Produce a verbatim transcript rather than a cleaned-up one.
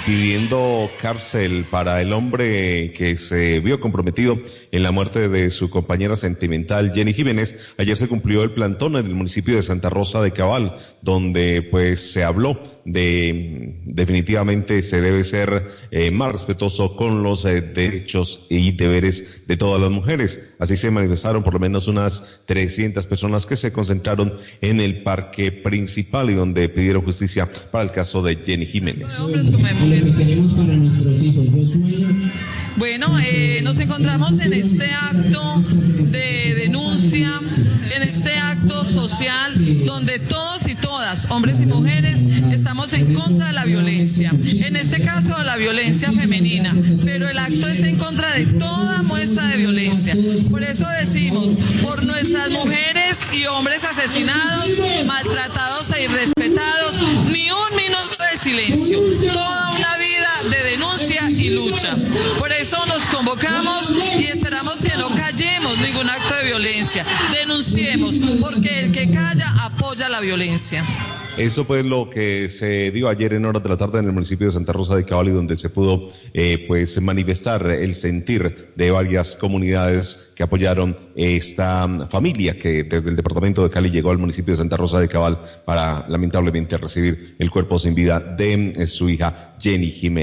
pidiendo cárcel para el hombre que se vio comprometido en la muerte de su compañera sentimental Jenny Jiménez. Ayer se cumplió el plantón en el municipio de Santa Rosa de Cabal, donde pues se habló de definitivamente se debe ser eh, más respetuoso con los eh, derechos y deberes de todas las mujeres. Así se manifestaron por lo menos unas trescientas personas que se concentraron en el parque principal y donde pidieron justicia para el caso de Jenny Jiménez. Bueno, eh, nos encontramos en este acto de denuncia, en este acto social donde todos y todas, hombres y mujeres, estamos en contra de la violencia, en este caso la violencia femenina, pero el acto es en contra de toda muestra de violencia. Por eso decimos, por nuestras mujeres y hombres asesinados, maltratados e irrespetados, ni un minuto de silencio, toda una vida de denuncia y lucha. Por eso nos convocamos y esperamos que no callemos ningún acto de violencia, denunciemos, porque el que calla apoya la violencia. Eso fue lo que se dio ayer en horas de la tarde en el municipio de Santa Rosa de Cabal, donde se pudo eh, pues manifestar el sentir de varias comunidades que apoyaron esta familia que desde el departamento de Cali llegó al municipio de Santa Rosa de Cabal para lamentablemente recibir el cuerpo sin vida de su hija Jenny Jiménez.